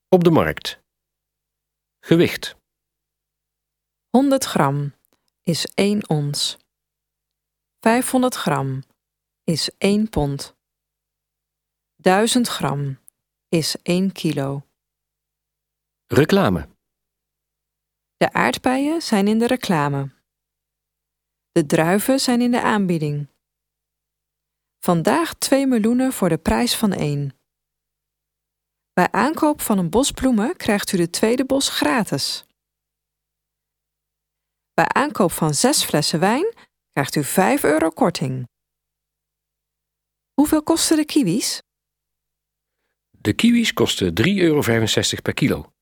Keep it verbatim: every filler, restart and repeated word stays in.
Op de markt. Gewicht. honderd gram is één ons. vijfhonderd gram is één pond. duizend gram is één kilo. Reclame. De aardbeien zijn in de reclame. De druiven zijn in de aanbieding. Vandaag twee meloenen voor de prijs van één. Bij aankoop van een bos bloemen krijgt u de tweede bos gratis. Bij aankoop van zes flessen wijn krijgt u vijf euro korting. Hoeveel kosten de kiwis? De kiwis kosten drie euro vijfenzestig per kilo.